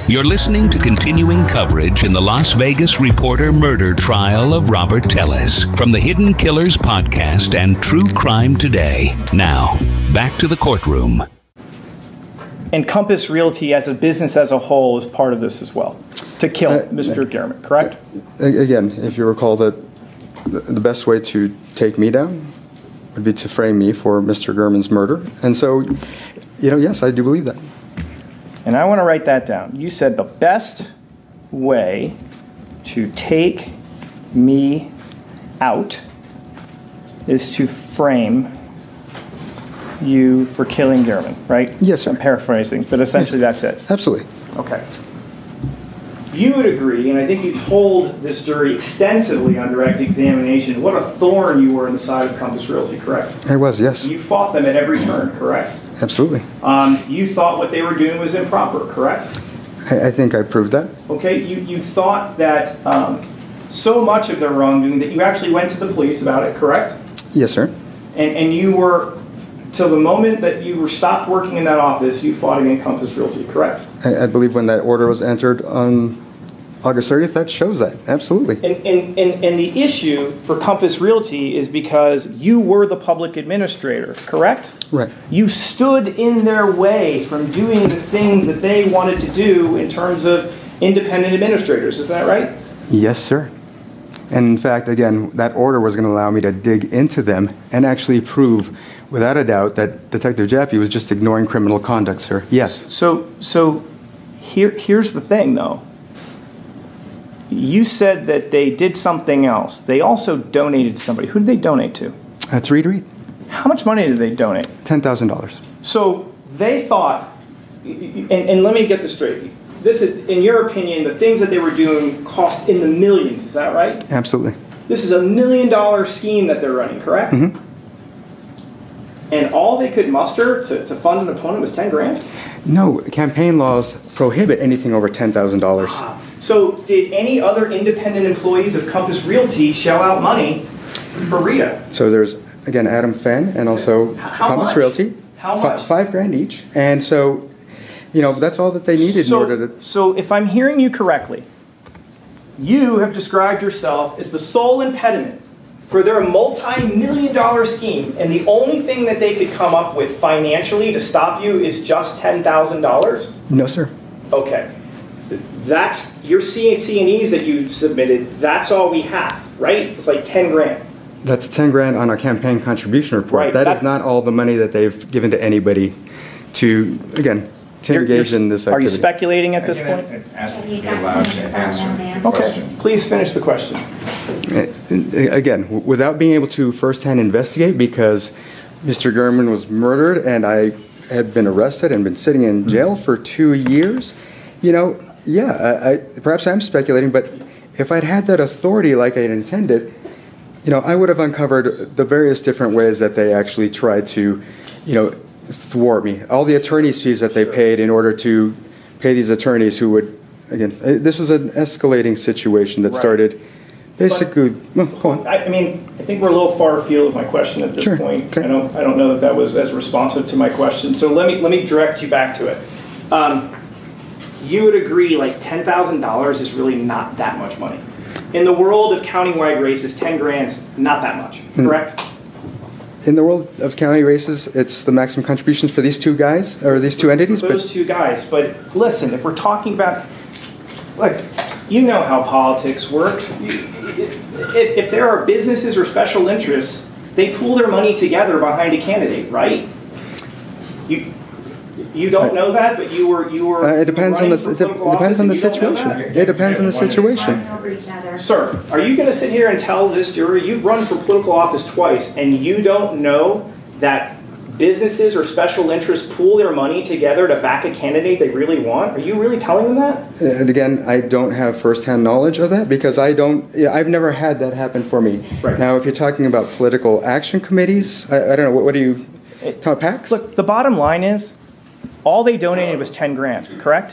You're listening to continuing coverage in the Las Vegas Reporter murder trial of Robert Tellez from the Hidden Killers podcast and True Crime Today. Now, back to the courtroom. And Compass Realty as a business as a whole is part of this as well, to kill Mr. Gehrman, correct? Again, if you recall that the best way to take me down would be to frame me for Mr. Gehrman's murder. And so, yes, I do believe that. And I want to write that down. You said the best way to take me out is to frame you for killing Gehrman, right? Yes, sir. I'm paraphrasing, but essentially that's it. Absolutely. Okay. You would agree, and I think you told this jury extensively on direct examination, what a thorn you were in the side of Compass Realty, correct? I was, yes. You fought them at every turn, correct? Absolutely. You thought what they were doing was improper, correct? I think I proved that. Okay, you thought that so much of their wrongdoing that you actually went to the police about it, correct? Yes, sir. And you were, till the moment that you were stopped working in that office, you fought against Compass Realty, correct? I believe when that order was entered on August 30th, that shows that, absolutely. And the issue for Compass Realty is because you were the public administrator, correct? Right. You stood in their way from doing the things that they wanted to do in terms of independent administrators, is that right? Yes, sir. And in fact, again, that order was going to allow me to dig into them and actually prove, without a doubt, that Detective Jaffe was just ignoring criminal conduct, sir. Yes. So here's the thing, though. You said that they did something else. They also donated to somebody. Who did they donate to? That's Reed Reed. How much money did they donate? $10,000. So they thought, and let me get this straight. This is, in your opinion, the things that they were doing cost in the millions. Is that right? Absolutely. This is $1 million scheme that they're running, correct? Mm-hmm. And all they could muster to fund an opponent was 10 grand? No, campaign laws prohibit anything over $10,000. So did any other independent employees of Compass Realty shell out money for Rita? So there's, again, Adam Fenn and also Compass much? Realty. How much? $5,000 each. And so, that's all that they needed in order to... So if I'm hearing you correctly, you have described yourself as the sole impediment for their multi-million-dollar scheme, and the only thing that they could come up with financially to stop you is just $10,000? No, sir. Okay. That's your C&Es that you submitted, that's all we have, right? It's like 10 grand. That's 10 grand on our campaign contribution report. Right, that is not all the money that they've given to anybody to, again, to engage in this activity. Are you speculating at this point? Be allowed to answer the Okay, question. please finish the question. Again, without being able to firsthand investigate, because Mr. Gehrman was murdered and I had been arrested and been sitting in jail for 2 years, perhaps I'm speculating, but if I'd had that authority like I had intended, I would have uncovered the various different ways that they actually tried to, thwart me. All the attorney's fees that they paid in order to pay these attorneys who would, again, this was an escalating situation that started basically, go on. I think we're a little far afield of my question at this point. Okay. I don't know that was as responsive to my question. So let me direct you back to it. You would agree like $10,000 is really not that much money. In the world of countywide races, 10 grand, not that much, correct? In the world of county races, it's the maximum contributions for these two guys, or these two entities. For those two guys, but listen, if we're talking about, look, you know how politics works. If there are businesses or special interests, they pool their money together behind a candidate, right? You don't know that, but you were. It depends on the situation. It depends on the situation. Sir, are you going to sit here and tell this jury you've run for political office twice and you don't know that businesses or special interests pool their money together to back a candidate they really want? Are you really telling them that? And again, I don't have firsthand knowledge of that because I've never had that happen for me. Right. Now, if you're talking about political action committees, I don't know, what do you talk about, PACs? Look, the bottom line is, all they donated was 10 grand, correct?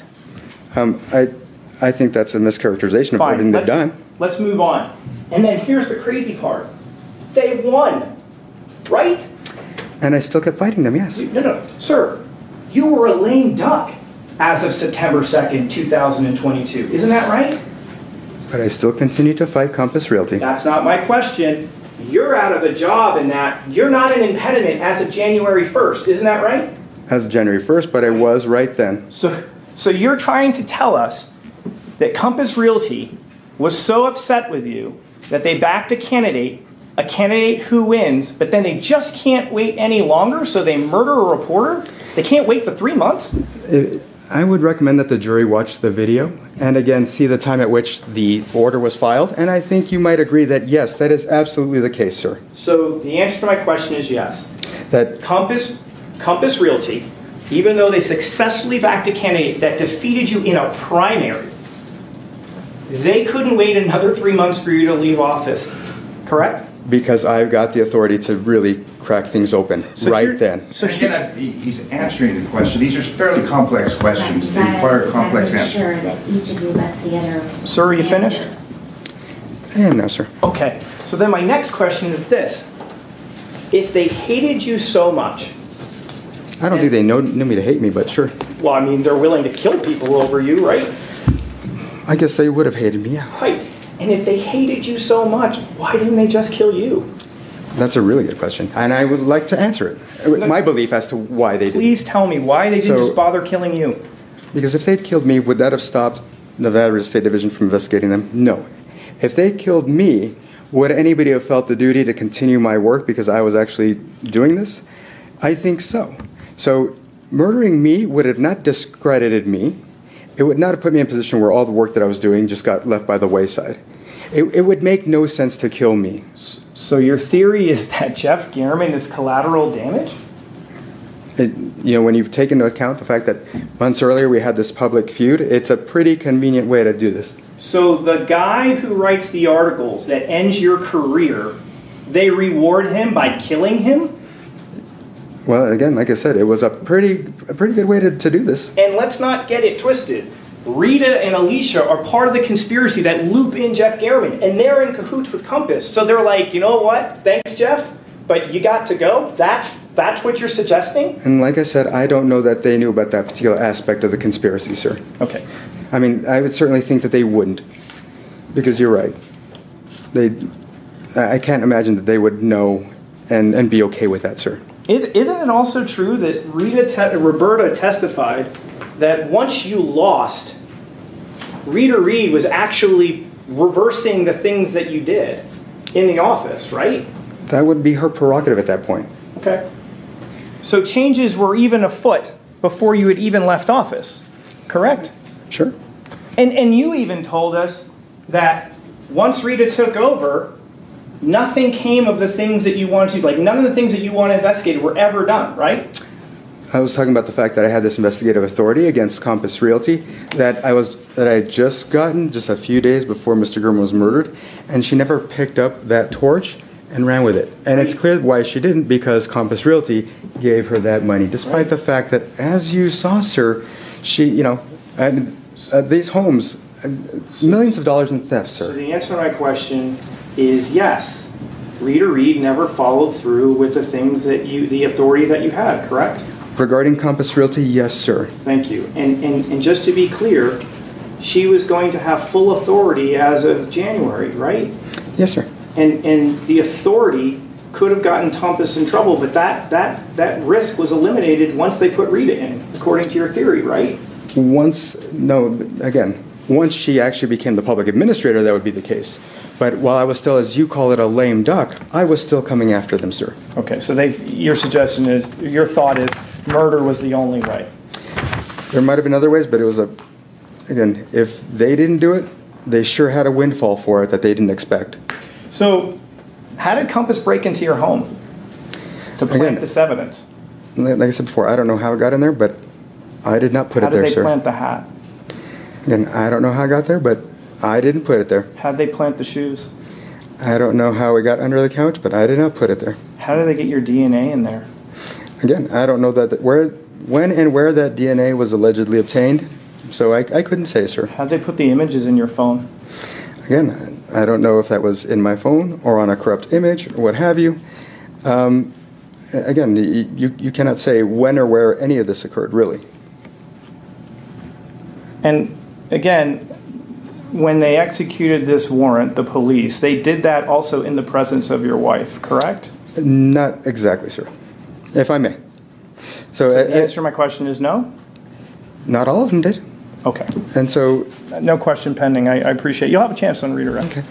I think that's a mischaracterization of everything they've done. Let's move on. And then here's the crazy part. They won, right? And I still kept fighting them, yes. No, sir, you were a lame duck. as of September 2nd, 2022. Isn't that right? But I still continue to fight Compass Realty. That's not my question. You're out of a job in that you're not an impediment as of January 1st. Isn't that right? As of January 1st, but I was right then. So you're trying to tell us that Compass Realty was so upset with you that they backed a candidate who wins, but then they just can't wait any longer, so they murder a reporter? They can't wait but 3 months? I would recommend that the jury watch the video and again see the time at which the order was filed, and I think you might agree that yes, that is absolutely the case, sir. So the answer to my question is yes. That Compass Realty, even though they successfully backed a candidate that defeated you in a primary, they couldn't wait another 3 months for you to leave office, correct? because I've got the authority to really crack things open then. So again, he's answering the question. These are fairly complex questions. They require complex answers. Sure that each of you lets the other. Sir, are you finished? I am now, sir. Okay. So then my next question is this. If they hated you so much. I don't think they knew me to hate me, but sure. Well, I mean, they're willing to kill people over you, right? I guess they would have hated me, yeah. Right. And if they hated you so much, why didn't they just kill you? That's a really good question, and I would like to answer it. My belief as to why they did. Please tell me why they didn't just bother killing you. Because if they'd killed me, would that have stopped Nevada Real Estate Division from investigating them? No. If they killed me, would anybody have felt the duty to continue my work because I was actually doing this? I think so. So murdering me would have not discredited me. It would not have put me in a position where all the work that I was doing just got left by the wayside. It would make no sense to kill me. So your theory is that Jeff Garriman is collateral damage? When you've taken into account the fact that months earlier we had this public feud, it's a pretty convenient way to do this. So the guy who writes the articles that ends your career, they reward him by killing him? Well, again, like I said, it was a pretty good way to do this. And let's not get it twisted. Rita and Alicia are part of the conspiracy that loop in Jeff Garriman, and they're in cahoots with Compass. So they're like, you know what? Thanks, Jeff, but you got to go. That's what you're suggesting? And like I said, I don't know that they knew about that particular aspect of the conspiracy, sir. Okay. I mean, I would certainly think that they wouldn't, because you're right. I can't imagine that they would know and be okay with that, sir. Isn't it also true that Roberta testified that once you lost, Rita Reed was actually reversing the things that you did in the office, right? That would be her prerogative at that point. Okay. So changes were even afoot before you had even left office, correct? Sure. And you even told us that once Rita took over, nothing came of the things that you wanted to, like none of the things that you wanted investigated were ever done, right? I was talking about the fact that I had this investigative authority against Compass Realty that I had just gotten just a few days before Mr. Gurman was murdered, and she never picked up that torch and ran with it. And it's clear why she didn't, because Compass Realty gave her that money, despite the fact that, as you saw, sir, she, these homes, millions of dollars in theft, sir. So the answer to my question is yes. Rita Reed never followed through with the things that the authority that you had, correct? Regarding Compass Realty, yes, sir. Thank you. And just to be clear, she was going to have full authority as of January, right? Yes, sir. And the authority could have gotten Compass in trouble, but that risk was eliminated once they put Rita in, according to your theory, right? Once she actually became the public administrator, that would be the case. But while I was still, as you call it, a lame duck, I was still coming after them, sir. Okay, so your thought is murder was the only way. There might have been other ways, but it was again, if they didn't do it, they sure had a windfall for it that they didn't expect. So, how did Compass break into your home to plant this evidence? Like I said before, I don't know how it got in there, but I did not put it there, sir. How did they plant the hat? Again, I don't know how it got there, but I didn't put it there. How did they plant the shoes? I don't know how it got under the couch, but I did not put it there. How did they get your DNA in there? Again, I don't know when and where that DNA was allegedly obtained, so I couldn't say, sir. How did they put the images in your phone? Again, I don't know if that was in my phone or on a corrupt image or what have you. Again, you cannot say when or where any of this occurred, really. And again, when they executed this warrant, the police, they did that also in the presence of your wife, correct? Not exactly, sir. If I may. So The answer to my question is no? not all of them did. Okay. And so, No question pending. I appreciate it. You'll have a chance on redirect. okay.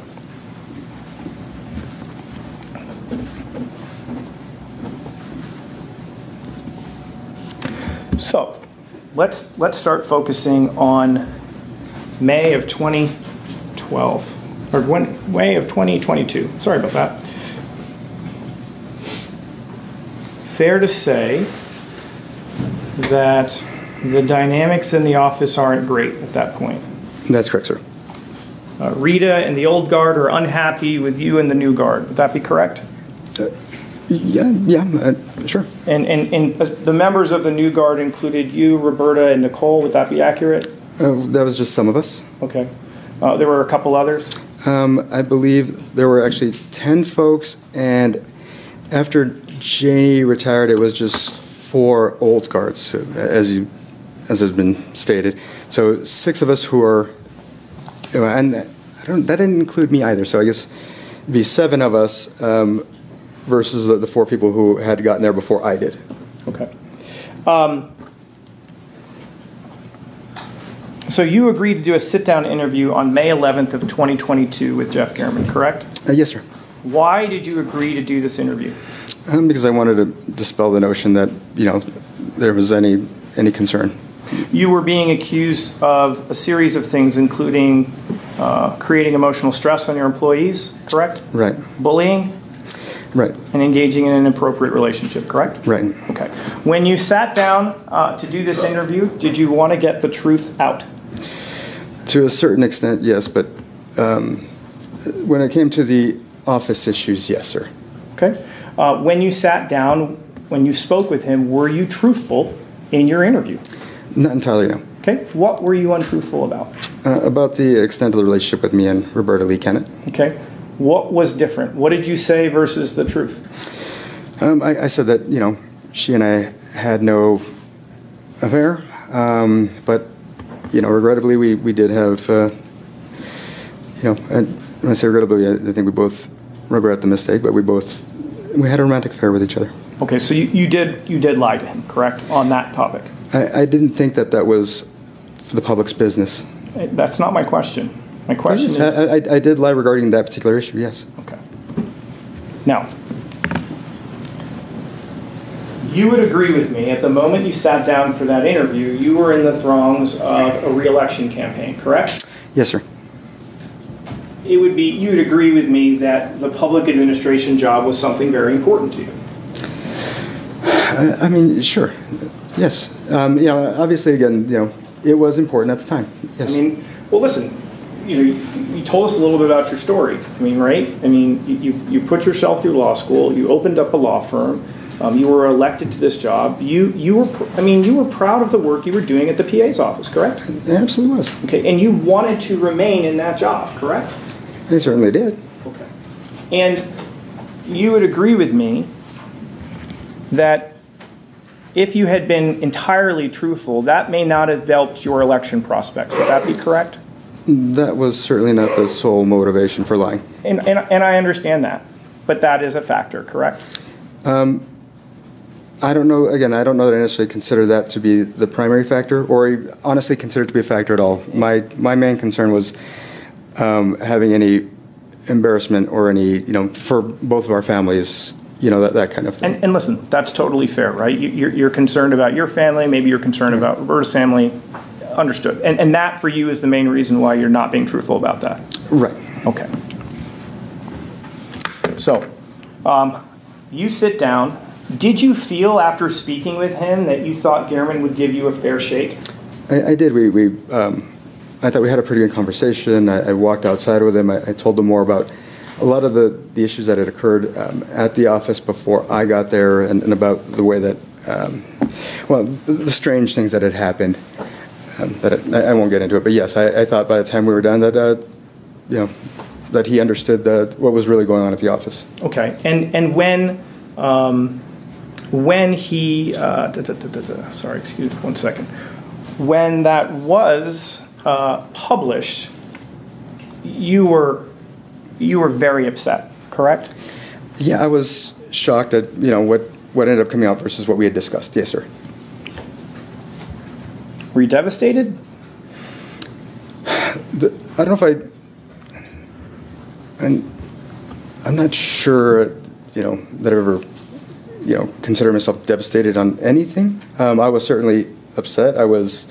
So, let's start focusing on May of 2012, or May of 2022. Sorry about that. Fair to say that the dynamics in the office aren't great at that point. That's correct, sir. Rita and the old guard are unhappy with you and the new guard. Would that be correct? Yeah, sure. And the members of the new guard included you, Roberta, and Nicole. Would that be accurate? That was just some of us. Okay. There were a couple others? I believe there were actually 10 folks, and after Janie retired, it was just 4 old guards, as has been stated. So 6 of us who are, and that didn't include me either. So I guess it'd be 7 of us versus the 4 people who had gotten there before I did. Okay. So you agreed to do a sit-down interview on May 11th of 2022 with Jeff German, correct? Yes, sir. Why did you agree to do this interview? Because I wanted to dispel the notion that there was any concern. You were being accused of a series of things, including creating emotional stress on your employees, correct? Right. Bullying? Right. And engaging in an inappropriate relationship, correct? Right. Okay. When you sat down to do this interview, did you want to get the truth out? To a certain extent, yes, but when it came to the office issues, yes, sir. Okay. When you sat down, when you spoke with him, were you truthful in your interview? Not entirely, no. Okay. What were you untruthful about? About the extent of the relationship with me and Roberta Lee Kennett. Okay. What was different? What did you say versus the truth? I said that, she and I had no affair, but, regrettably, we did have, and when I say regrettably, I think we both regret the mistake, but we had a romantic affair with each other. Okay, so you did lie to him, correct, on that topic? I didn't think that was for the public's business. That's not my question. My question is... I did lie regarding that particular issue, yes. Okay. Now, you would agree with me, at the moment you sat down for that interview, you were in the throngs of a re-election campaign, correct? Yes, sir. You would agree with me that the public administration job was something very important to you. I mean, sure. Yes. Obviously, again, it was important at the time. Yes. I mean, well, listen, you told us a little bit about your story. I mean, right? I mean, you put yourself through law school. You opened up a law firm. You were elected to this job. You were proud of the work you were doing at the PA's office, correct? It absolutely was. Okay, and you wanted to remain in that job, correct? I certainly did. Okay. And you would agree with me that if you had been entirely truthful, that may not have helped your election prospects. Would that be correct? That was certainly not the sole motivation for lying. And I understand that, but that is a factor, correct? I don't know. Again, I don't know that I necessarily consider that to be the primary factor, or honestly consider it to be a factor at all. My main concern was having any embarrassment or any, for both of our families, that kind of thing. And listen, that's totally fair, right? You're concerned about your family, maybe you're concerned about Roberta's family. Understood. And that for you is the main reason why you're not being truthful about that. Right. Okay. So, you sit down. Did you feel after speaking with him that you thought German would give you a fair shake? I did. I thought we had a pretty good conversation. I walked outside with him. I told him more about a lot of the issues that had occurred at the office before I got there, and about the way that, the strange things that had happened. I won't get into it, but yes, I thought by the time we were done that, that he understood what was really going on at the office. Okay, and when he, sorry, excuse me 1 second. when that was published, you were very upset, correct? Yeah, I was shocked at what ended up coming out versus what we had discussed. Yes, sir. Were you devastated? I don't know if I'm not sure, that I've ever, considered myself devastated on anything. I was certainly upset. I was,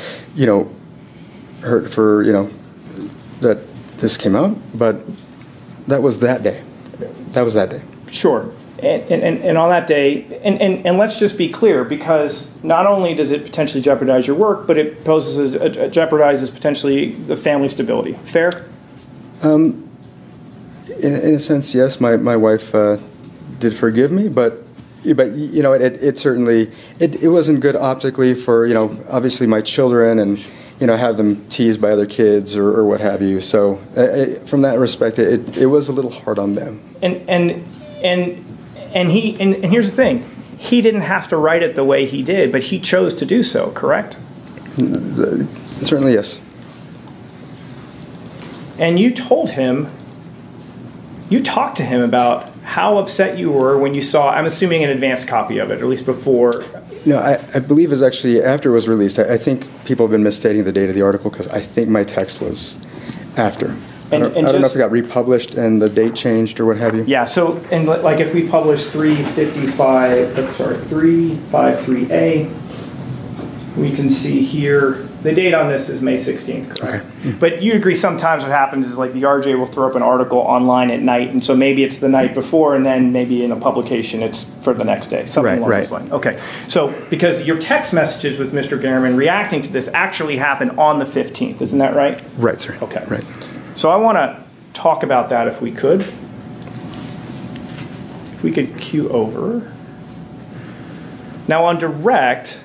hurt for, that this came out, but that was that day. Sure. And on that day, and let's just be clear, because not only does it potentially jeopardize your work, but it jeopardizes potentially the family stability. Fair? In a sense, yes. My wife did forgive me, but it certainly it wasn't good optically for obviously my children and have them teased by other kids or what have you. So from that respect, it was a little hard on them. And here's the thing, he didn't have to write it the way he did, but he chose to do so, correct? Certainly, yes. And you talked to him about how upset you were when you saw, I'm assuming, an advanced copy of it, or at least before. No, I believe it was actually after it was released. I think people have been misstating the date of the article because I think my text was after. I don't know if it got republished and the date changed or what have you. Yeah, so, and like if we publish 353A, we can see here, the date on this is May 16th, correct? Okay. But you agree sometimes what happens is like the RJ will throw up an article online at night, and so maybe it's the night before, and then maybe in a publication it's for the next day, something along those lines. Okay, so because your text messages with Mr. Gehrman reacting to this actually happened on the 15th, isn't that right? Right, sir. Okay. Right. So I want to talk about that if we could. If we could cue over. Now on direct,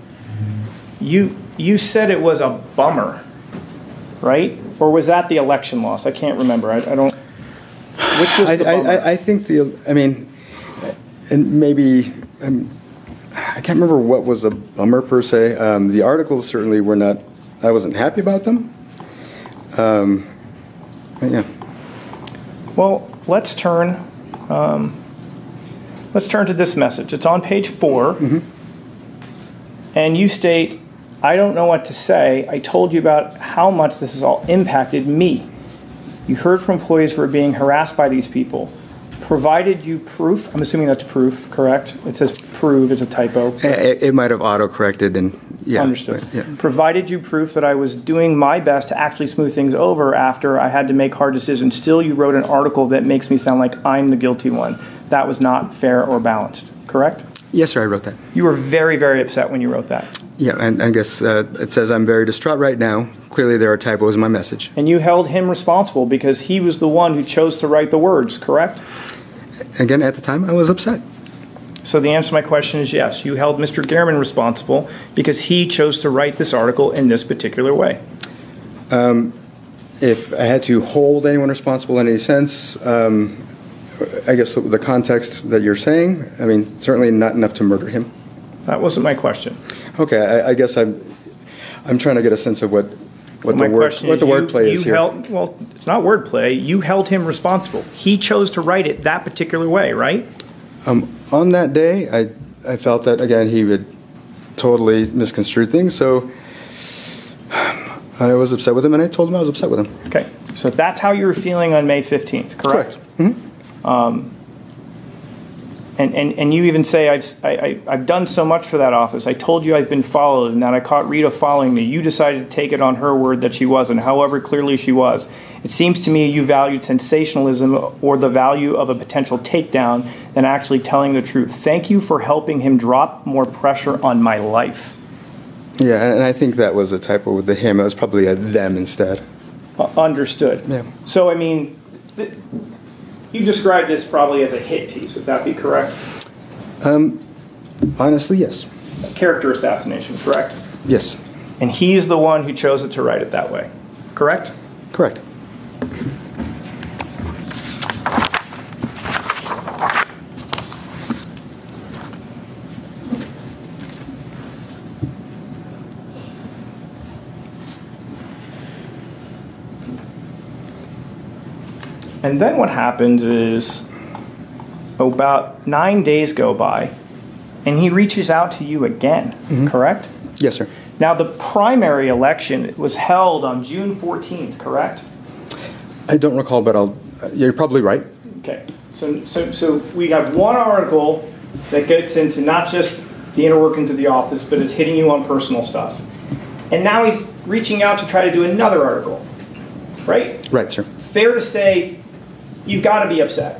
you said it was a bummer, right? Or was that the election loss? I can't remember. I don't. Which was the bummer? I think and maybe I can't remember what was a bummer per se. The articles certainly were not. I wasn't happy about them. Yeah. Well, let's turn to this message. It's on page 4, and you state, "I don't know what to say. I told you about how much this has all impacted me. You heard from employees who are being harassed by these people. Provided you proof." I'm assuming that's proof, correct? It says prove. It's a typo. It might have auto-corrected and. Yeah, understood. But, yeah. Provided you proof that I was doing my best to actually smooth things over after I had to make hard decisions, still you wrote an article that makes me sound like I'm the guilty one. That was not fair or balanced, correct? Yes, sir, I wrote that. You were very, very upset when you wrote that. Yeah, and I guess it says I'm very distraught right now. Clearly there are typos in my message. And you held him responsible because he was the one who chose to write the words, correct? Again, at the time, I was upset. So the answer to my question is yes. You held Mr. Gehrman responsible because he chose to write this article in this particular way. If I had to hold anyone responsible in any sense, I guess the context that you're saying, I mean, certainly not enough to murder him. That wasn't my question. Okay, I guess I'm trying to get a sense of what the wordplay is here. Well, it's not wordplay. You held him responsible. He chose to write it that particular way, right? On that day, I felt that, again, he would totally misconstrue things, so I was upset with him, and I told him I was upset with him. Okay, so that's how you were feeling on May 15th, correct? Mm-hmm. And you even say, I've done so much for that office. I told you I've been followed and that I caught Rita following me. You decided to take it on her word that she wasn't, however clearly she was. It seems to me you valued sensationalism or the value of a potential takedown than actually telling the truth. Thank you for helping him drop more pressure on my life. Yeah, and I think that was a typo with the him. It was probably a them instead. Understood. Yeah. So, I mean, you described this probably as a hit piece. Would that be correct? Honestly, yes. A character assassination, correct? Yes. And he's the one who chose it to write it that way, correct? Correct. And then what happens is about 9 days go by, and he reaches out to you again, correct? Yes, sir. Now, the primary election was held on June 14th, correct? I don't recall, but you're probably right. Okay. So we have one article that gets into not just the inner workings of the office, but is hitting you on personal stuff. And now he's reaching out to try to do another article, right? Right, sir. Fair to say, you've got to be upset.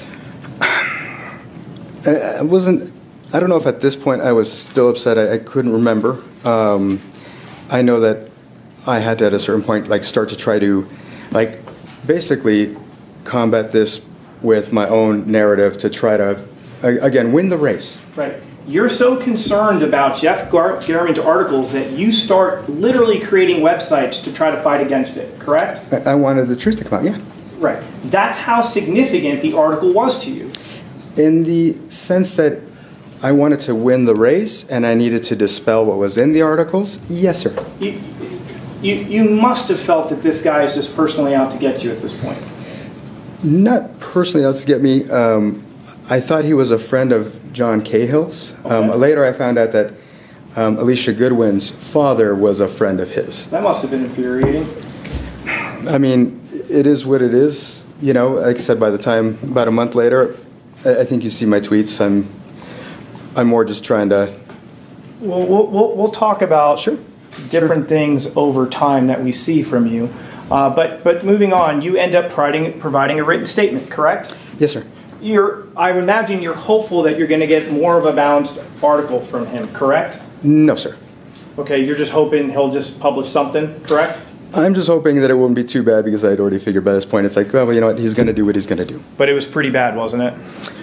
I don't know if at this point I was still upset. I couldn't remember. I know that I had to, at a certain point, start to try to, basically combat this with my own narrative to try to, again, win the race. Right. You're so concerned about Jeff Garman's articles that you start literally creating websites to try to fight against it, correct? I wanted the truth to come out, yeah. Right. That's how significant the article was to you. In the sense that I wanted to win the race and I needed to dispel what was in the articles, yes, sir. You must have felt that this guy is just personally out to get you at this point. Not personally out to get me. I thought he was a friend of John Cahill's. Okay. Later I found out that Alicia Goodwin's father was a friend of his. That must have been infuriating. I mean, it is what it is. You know, like I said, by the time, about a month later, I think you see my tweets. I'm more just trying to... We'll talk about different things over time that we see from you. But moving on, you end up providing a written statement, correct? Yes, sir. I would imagine you're hopeful that you're going to get more of a balanced article from him, correct? No, sir. Okay, you're just hoping he'll just publish something, correct? I'm just hoping that it won't be too bad because I'd already figured by this point it's like, well, you know what, he's going to do what he's going to do. But it was pretty bad, wasn't it?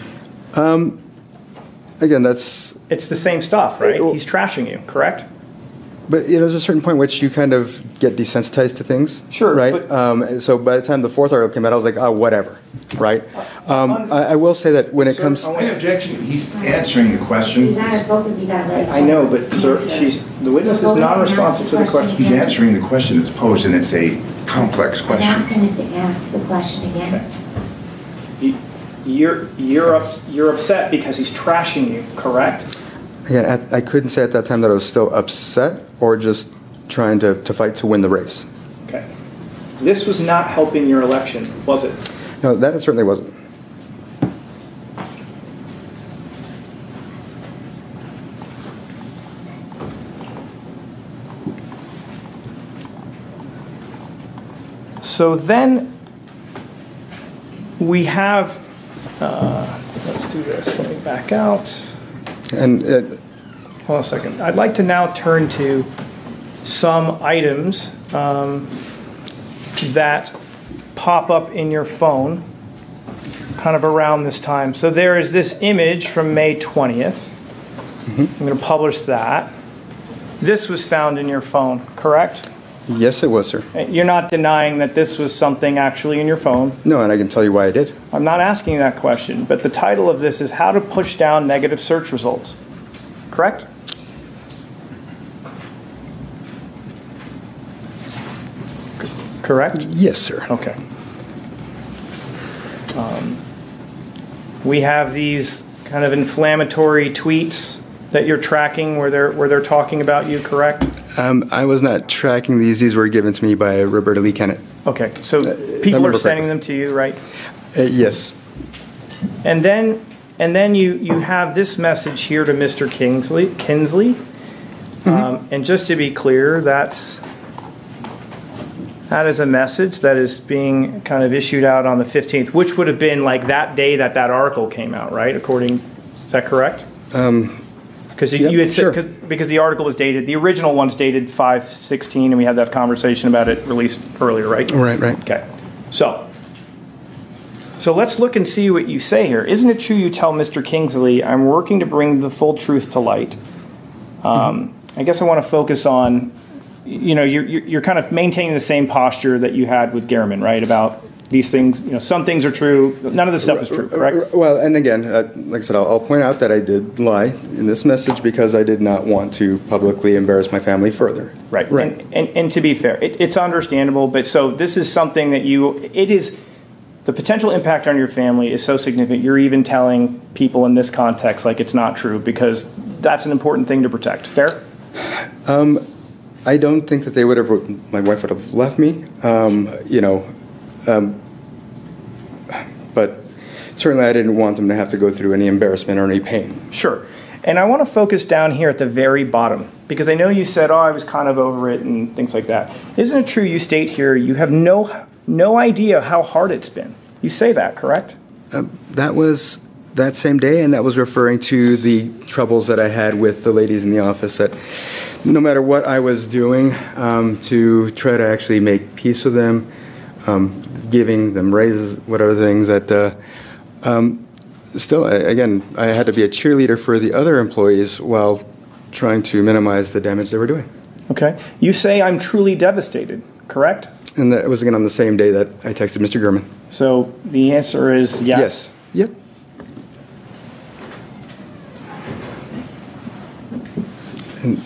Again, it's the same stuff, right? He's trashing you, correct? But there's a certain point which you kind of get desensitized to things. Sure. Right? So by the time the fourth article came out, I was like, oh, whatever. Right? I will say that when it comes... My objection, he's answering the question. Both of you got ready. I know, but sir, the witness is non-responsive to the question. He's answering the question that's posed, and it's a complex I'm question. asking him to ask the question again. You're upset because he's trashing you, correct? Again, I couldn't say at that time that I was still upset or just trying to fight to win the race. Okay. This was not helping your election, was it? No, that it certainly wasn't. So then we have, let's do this, let me back out. And Hold on a second. I'd like to now turn to some items that pop up in your phone kind of around this time. So there is this image from May 20th. I'm going to publish that. This was found in your phone, correct? yes, it was, sir. You're not denying that this was something actually in your phone. No, and I can tell you why I did. I'm not asking that question, but the title of this is How to Push Down Negative Search Results. Correct? Correct? Yes, sir. Okay. We have these kind of inflammatory tweets that you're tracking where they're talking about you, correct? I was not tracking these. These were given to me by Roberta Lee Kennett. Okay, so people are sending them to you, right? Yes. And then you have this message here to Mr. Kinsley. And just to be clear, that is a message that is being kind of issued out on the 15th, which would have been like that day that article came out, right? Is that correct? Because you had said, sure. because the article was dated, the original one's dated 5/16, and we had that conversation about it released earlier, right? Right. Okay. So let's look and see what you say here. Isn't it true you tell Mr. Kingsley, I'm working to bring the full truth to light? I guess I want to focus on, you're kind of maintaining the same posture that you had with Gehrman, right? About these things, some things are true. None of this stuff is true, correct? Well, and again, like I said, I'll point out that I did lie in this message because I did not want to publicly embarrass my family further. Right. Right. And to be fair, it's understandable, but so this is something that the potential impact on your family is so significant, you're even telling people in this context like it's not true because that's an important thing to protect. Fair? I don't think that they would have, my wife would have left me, but certainly I didn't want them to have to go through any embarrassment or any pain. Sure. And I want to focus down here at the very bottom because I know you said, oh, I was kind of over it and things like that. Isn't it true you state here you have no idea how hard it's been? You say that, correct? That was that same day, and that was referring to the troubles that I had with the ladies in the office, that no matter what I was doing to try to actually make peace with them, giving them raises, whatever things that, still, again, I had to be a cheerleader for the other employees while trying to minimize the damage they were doing. Okay. You say I'm truly devastated, correct? And that was, again, on the same day that I texted Mr. Gurman. So the answer is yes? Yes. Yep. And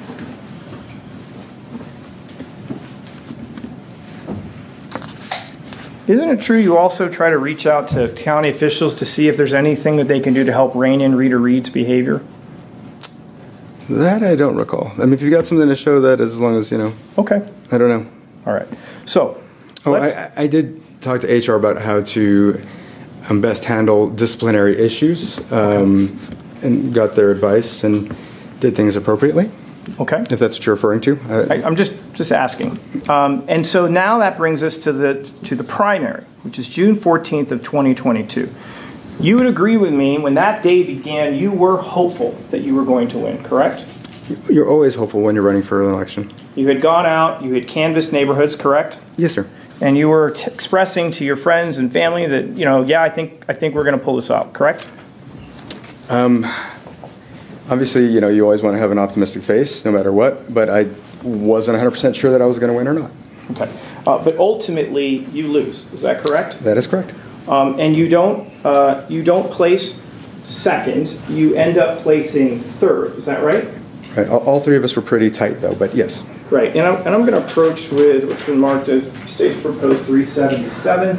isn't it true you also try to reach out to county officials to see if there's anything that they can do to help rein in Rita Reed's behavior? that I don't recall. I mean, if you got something to show that, as long as, Okay. I don't know. All right. So, I did talk to HR about how to best handle disciplinary issues, and got their advice and did things appropriately, okay. if that's what you're referring to. I'm just asking. And so now that brings us to the primary, which is June 14th of 2022. You would agree with me, when that day began, you were hopeful that you were going to win, correct? You're always hopeful when you're running for an election. You had gone out, you had canvassed neighborhoods, correct? Yes, sir. And you were expressing to your friends and family that, yeah, I think we're going to pull this out, correct? Obviously, you always want to have an optimistic face, no matter what, but I wasn't 100% sure that I was going to win or not. Okay. But ultimately, you lose. Is that correct? That is correct. And you don't place second. You end up placing third. Is that right? Right. All three of us were pretty tight, though, but yes. Right. And I'm going to approach with what's been marked as State's Proposed 377.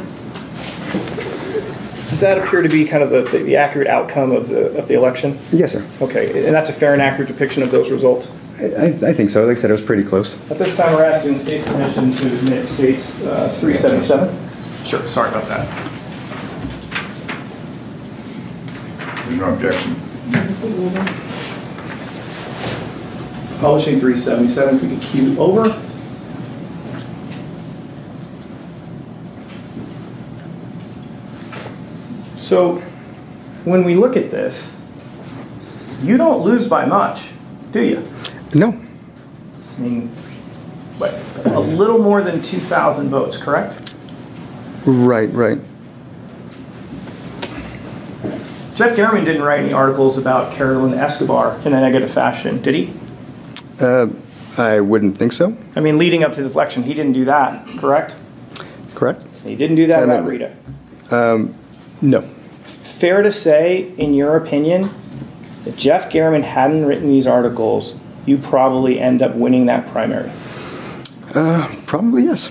Does that appear to be kind of the accurate outcome of the election? Yes, sir. Okay. And that's a fair and accurate depiction of those results? I think so. Like I said, it was pretty close. At this time, we're asking the State Commission to admit State's 377. Sure. Sorry about that. There's no objection. Publishing 377, if we could cue over. So, when we look at this, you don't lose by much, do you? No. I mean, what, a little more than 2,000 votes, correct? Right. Jeff Garriman didn't write any articles about Carolyn Escobar in a negative fashion, did he? I wouldn't think so. I mean, leading up to this election, he didn't do that, correct? Correct? He didn't do that about Rita. No. Fair to say, in your opinion, if Jeff Garriman hadn't written these articles, you probably end up winning that primary? Probably yes.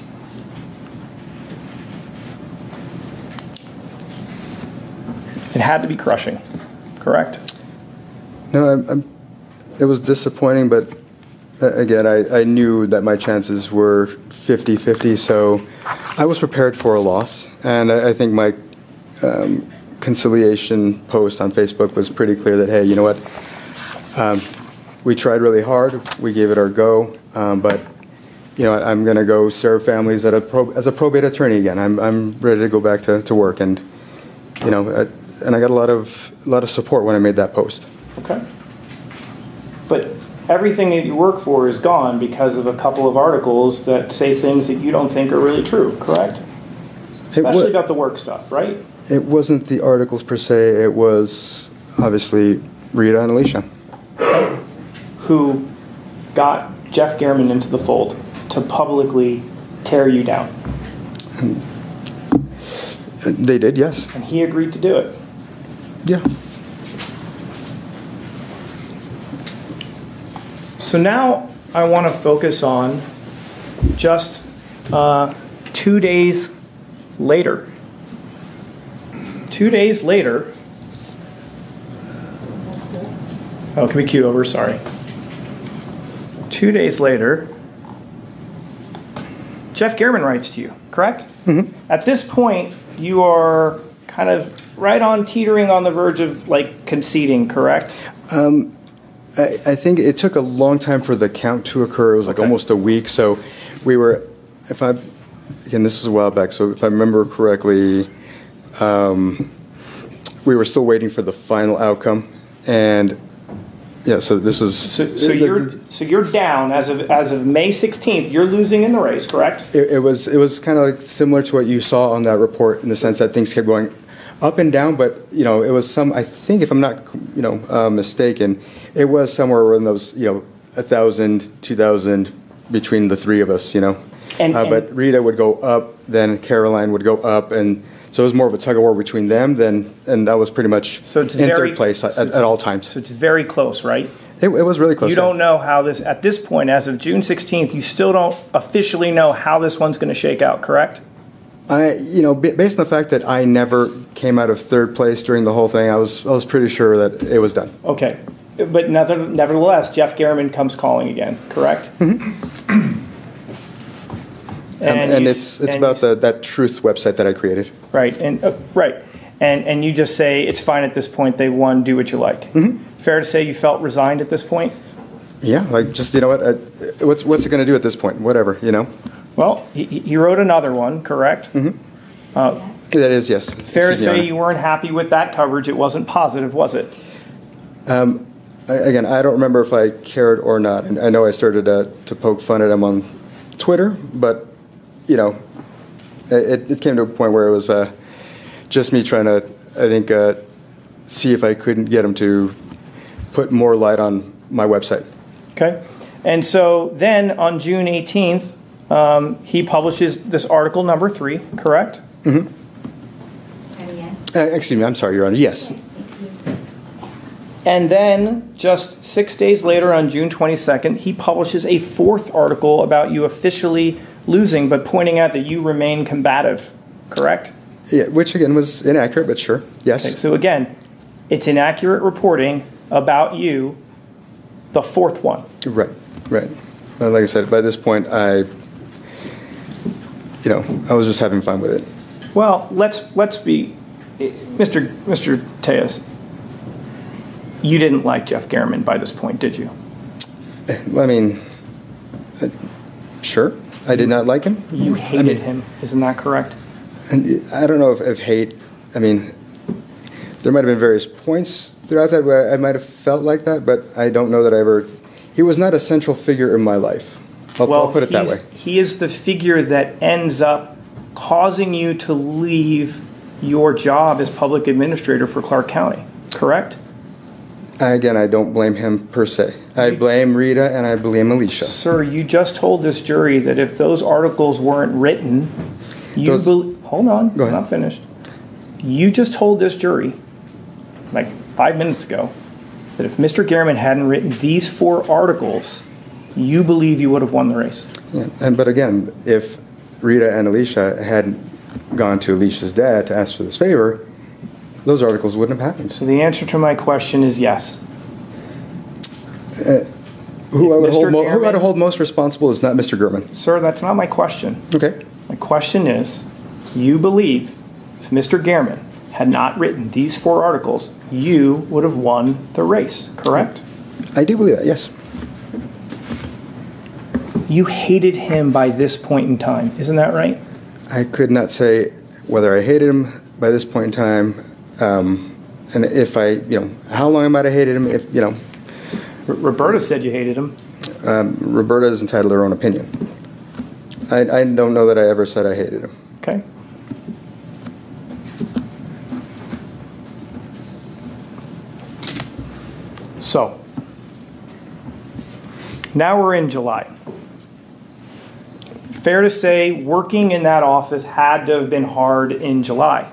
It had to be crushing, correct? No, it was disappointing, but again, I knew that my chances were 50-50, so I was prepared for a loss. And I think my conciliation post on Facebook was pretty clear that, hey, you know what? We tried really hard. We gave it our go. But, I'm going to go serve families as a probate attorney again. I'm ready to go back to work. And, and I got a lot of support when I made that post. Okay. But everything that you work for is gone because of a couple of articles that say things that you don't think are really true, correct? Especially about the work stuff, right? It wasn't the articles per se. It was obviously Rita and Alicia, who got Jeff Garriman into the fold to publicly tear you down. They did, yes. And he agreed to do it. Yeah. So now I want to focus on just 2 days later. 2 days later, oh, can we cue over? Sorry. 2 days later, Jeff Gehrman writes to you, correct? Mm-hmm. At this point, you are kind of right on teetering on the verge of like conceding, correct? I think it took a long time for the count to occur. It was like almost a week. So we were, again, this was a while back, so if I remember correctly, we were still waiting for the final outcome. And yeah, so this was... So you're down as of May 16th. You're losing in the race, correct? It was kind of like similar to what you saw on that report in the sense that things kept going up and down, but it was some. I think if I'm not mistaken, it was somewhere in those 1,000, 2,000 between the three of us. But Rita would go up, then Caroline would go up, and so it was more of a tug of war between them. And that was pretty much in third place at all times. So it's very close, right? It was really close. You don't know how this, at this point, as of June 16th, you still don't officially know how this one's going to shake out, correct? Based on the fact that I never came out of third place during the whole thing, I was pretty sure that it was done. Okay. But nevertheless, Jeff Gehrman comes calling again, correct? Mm-hmm. and it's about that Truth website that I created. Right, and you just say, it's fine at this point, they won, do what you like. Mm-hmm. Fair to say you felt resigned at this point? Yeah, like just, what's it going to do at this point? Whatever, Well, he wrote another one, correct? Mm-hmm. That is, yes. Fair to say you weren't happy with that coverage. It wasn't positive, was it? Again, I don't remember if I cared or not. And I know I started to poke fun at him on Twitter, but, it came to a point where it was just me trying to, I think, see if I couldn't get him to put more light on my website. Okay. And so then on June 18th, he publishes this article number 3, correct? Mm-hmm. Yes. Excuse me, I'm sorry, Your Honor. Yes. And then just 6 days later on June 22nd, he publishes a 4th article about you officially losing, but pointing out that you remain combative, correct? Yeah, which again was inaccurate, but sure, yes. Okay, so again, it's inaccurate reporting about you, the 4th one. Right. Like I said, by this point, I was just having fun with it. Well, let's be, Mr. Tejas, you didn't like Jeff Gehrman by this point, did you? I mean, sure, I did not like him. You hated him, isn't that correct? And I don't know if hate, there might have been various points throughout that where I might have felt like that, but I don't know that he was not a central figure in my life. I'll put it that way. He is the figure that ends up causing you to leave your job as public administrator for Clark County, correct? Again, I don't blame him per se. I blame Rita and I blame Alicia. Sir, you just told this jury that if those articles weren't written, hold on, Go ahead. I'm not finished. You just told this jury, like 5 minutes ago, that if Mr. Gehrman hadn't written these 4 articles, you believe you would have won the race. Yeah, but again, if Rita and Alicia hadn't gone to Alicia's dad to ask for this favor, those articles wouldn't have happened. So the answer to my question is yes. Who I would hold most responsible is not Mr. Gehrman. Sir, that's not my question. Okay. My question is, you believe if Mr. Gehrman had not written these 4 articles, you would have won the race, correct? I do believe that, yes. You hated him by this point in time, isn't that right? I could not say whether I hated him by this point in time, and if how long I might have hated him, Roberta said you hated him. Roberta is entitled to her own opinion. I don't know that I ever said I hated him. Okay. So, now we're in July. Fair to say, working in that office had to have been hard in July.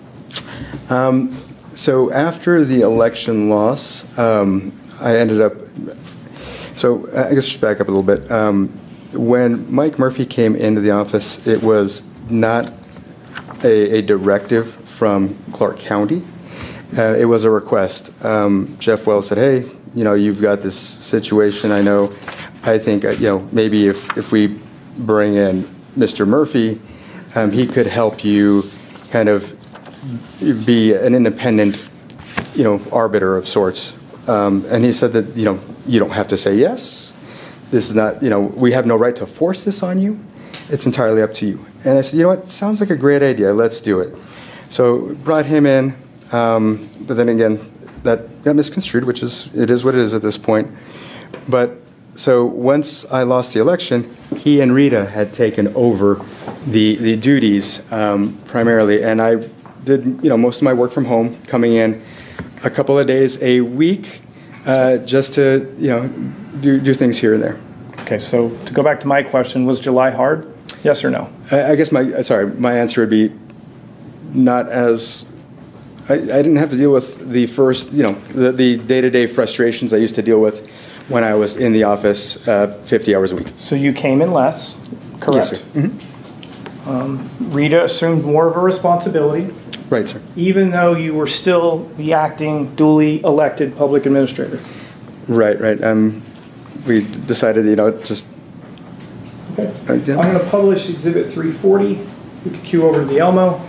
So after the election loss, I ended up. So I guess just back up a little bit. When Mike Murphy came into the office, it was not a directive from Clark County. It was a request. Jeff Wells said, hey, you've got this situation. I think, maybe if we bring in Mr. Murphy, he could help you kind of be an independent, arbiter of sorts. And he said that, you don't have to say yes. This is not, we have no right to force this on you. It's entirely up to you. And I said, you know what, sounds like a great idea. Let's do it. So brought him in, but then again, that got misconstrued, it is what it is at this point. But so once I lost the election, he and Rita had taken over the duties primarily, and I did most of my work from home, coming in a couple of days a week, just to do things here and there. Okay, so to go back to my question, was July hard? Yes or no? I guess my answer would be not as. I didn't have to deal with the first, the day-to-day frustrations I used to deal with when I was in the office 50 hours a week. So you came in less, correct? Yes, sir. Mm-hmm. Rita assumed more of a responsibility. Right, sir. Even though you were still the acting, duly elected public administrator. Right. We decided, just. Okay. I'm going to publish Exhibit 340. You can cue over to the Elmo.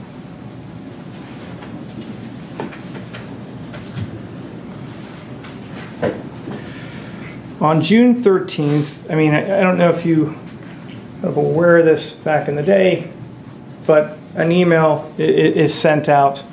On June 13th, I don't know if you are aware of this back in the day, but an email is sent out.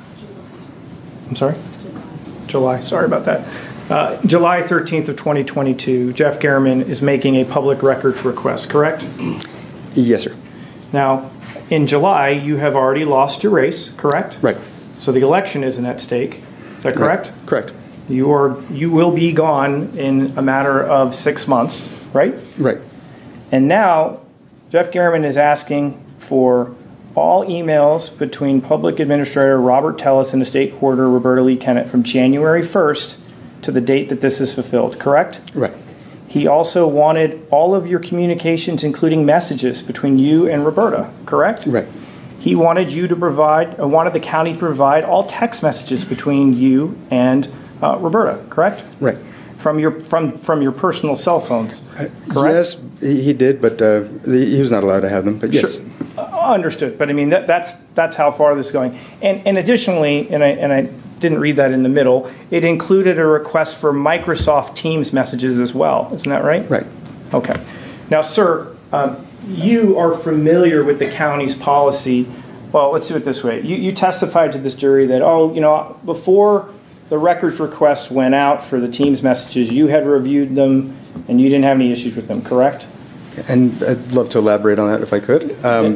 I'm sorry? July. Sorry about that. July 13th of 2022, Jeff Garriman is making a public records request, correct? Yes, sir. Now, in July, you have already lost your race, correct? Right. So the election isn't at stake. Is that correct? Right. Correct. You will be gone in a matter of 6 months, right? Right. And now, Jeff Garriman is asking for all emails between Public Administrator Robert Tellis and Estate Hoarder Roberta Lee Kennett from January 1st to the date that this is fulfilled, correct? Right. He also wanted all of your communications, including messages between you and Roberta, correct? Right. He wanted you to wanted the county to provide all text messages between you and Roberta, correct? Right. From your personal cell phones, correct? Yes, he did, but he was not allowed to have them. But yes. Sure. Understood. But that's how far this is going. And additionally, and I didn't read that in the middle, it included a request for Microsoft Teams messages as well. Isn't that right? Right. Okay. Now, sir, you are familiar with the county's policy. Well, let's do it this way. You testified to this jury that, before the records request went out for the Teams messages, you had reviewed them and you didn't have any issues with them, correct? And I'd love to elaborate on that if I could.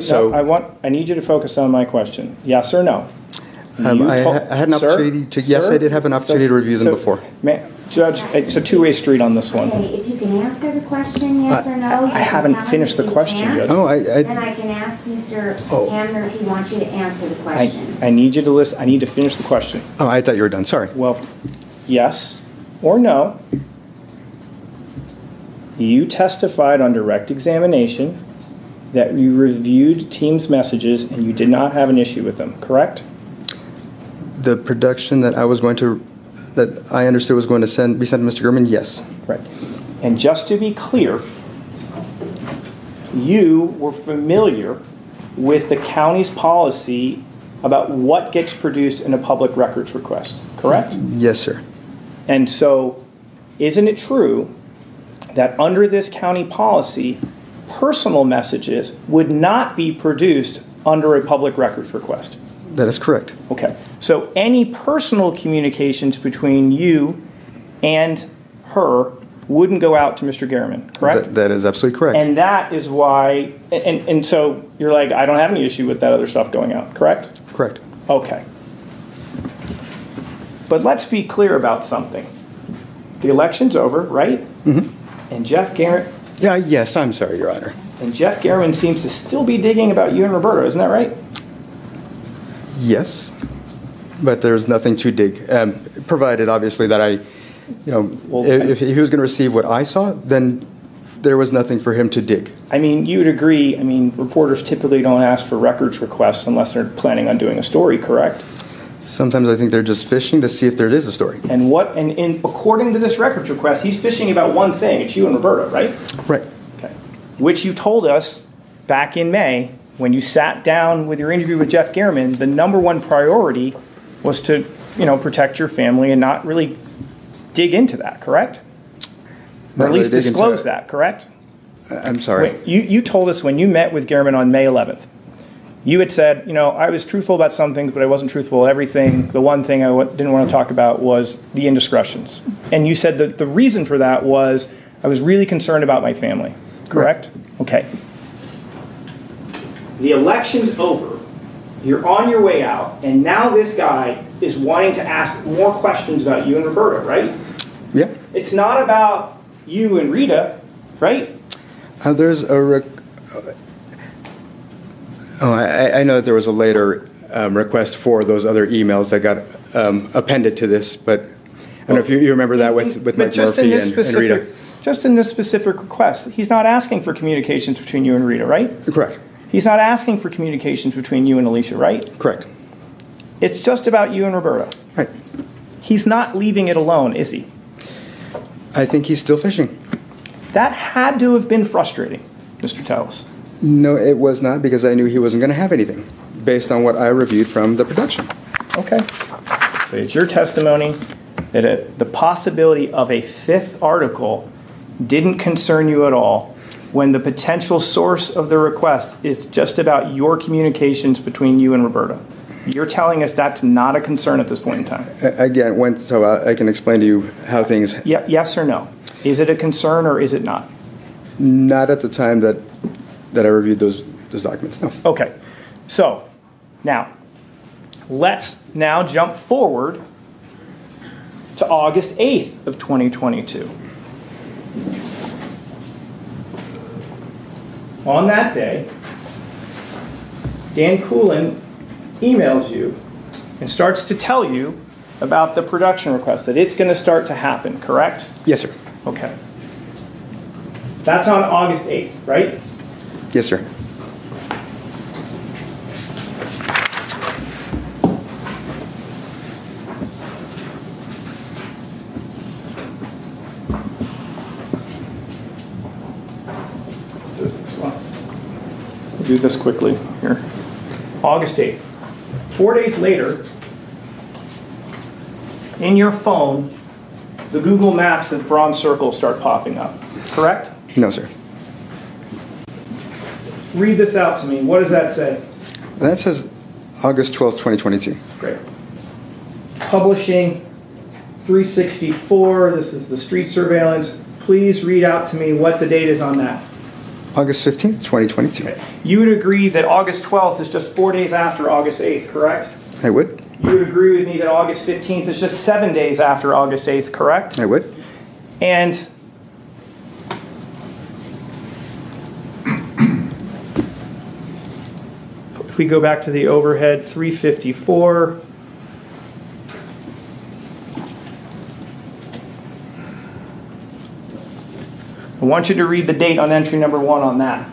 I need you to focus on my question. Yes or no? I had an opportunity to. Yes, I did have an opportunity to review them before. Judge, it's a two-way street on this one. Okay, if you can answer the question, yes or no. I haven't finished the question, Judge. Oh, Then I can ask Mr. Hamner if he wants you to answer the question. I need you to listen. I need to finish the question. Oh, I thought you were done. Sorry. Well, yes or no. You testified on direct examination that you reviewed Teams messages and you did not have an issue with them, correct? The production that I understood was going to be sent to Mr. Garriman, yes. Right. And just to be clear, you were familiar with the county's policy about what gets produced in a public records request, correct? Yes, sir. And so, isn't it true that under this county policy, personal messages would not be produced under a public records request? That is correct. Okay. So any personal communications between you and her wouldn't go out to Mr. Garriman, correct? That is absolutely correct. And that is why, and so you're like, I don't have any issue with that other stuff going out, correct? Correct. Okay. But let's be clear about something. The election's over, right? Mm-hmm. And Jeff Garriman... Yes, I'm sorry, Your Honor. And Jeff Garriman seems to still be digging about you and Roberta, isn't that right? Yes, but there's nothing to dig, provided obviously that if he was going to receive what I saw, then there was nothing for him to dig. I mean, you would agree, I mean, reporters typically don't ask for records requests unless they're planning on doing a story, correct? Sometimes I think they're just fishing to see if there is a story. And according to this records request, he's fishing about one thing. It's you and Roberta, right? Right. Okay. Which you told us back in May when you sat down with your interview with Jeff Gehrman, the number one priority was to, protect your family and not really dig into that, correct? Or at least disclose that, correct? I'm sorry. You told us when you met with Gehrman on May 11th, you had said, I was truthful about some things, but I wasn't truthful about everything. The one thing I didn't want to talk about was the indiscretions. And you said that the reason for that was I was really concerned about my family, correct? Right. Okay. The election's over. You're on your way out, and now this guy is wanting to ask more questions about you and Roberta, right? Yeah. It's not about you and Rita, right? There's a... I know that there was a later request for those other emails that got appended to this, but I don't know if you remember that with Mike Murphy and Rita. Just in this specific request, he's not asking for communications between you and Rita, right? Correct. He's not asking for communications between you and Alicia, right? Correct. It's just about you and Roberta. Right. He's not leaving it alone, is he? I think he's still fishing. That had to have been frustrating, Mr. Tellis. No, it was not, because I knew he wasn't going to have anything based on what I reviewed from the production. Okay. So it's your testimony that the possibility of a fifth article didn't concern you at all when the potential source of the request is just about your communications between you and Roberta. You're telling us that's not a concern at this point in time. Again, I can explain to you how things... Yes or no? Is it a concern or is it not? Not at the time that I reviewed those documents, no. Okay. So, now, let's now jump forward to August 8th of 2022. On that day, Dan Coolin emails you and starts to tell you about the production request, that it's going to start to happen, correct? Yes, sir. Okay. That's on August 8th, right? Yes, sir. We'll do this quickly here. August 8th. 4 days later, in your phone, the Google Maps and bronze circles start popping up, correct? No, sir. Read this out to me. What does that say? That says August 12th, 2022. Great. Publishing 364. This is the street surveillance. Please read out to me what the date is on that. August 15th, 2022. Okay. You would agree that August 12th is just 4 days after August 8th, correct? I would. You would agree with me that August 15th is just 7 days after August 8th, correct? I would. And if we go back to the overhead, 354. I want you to read the date on entry number 1 on that.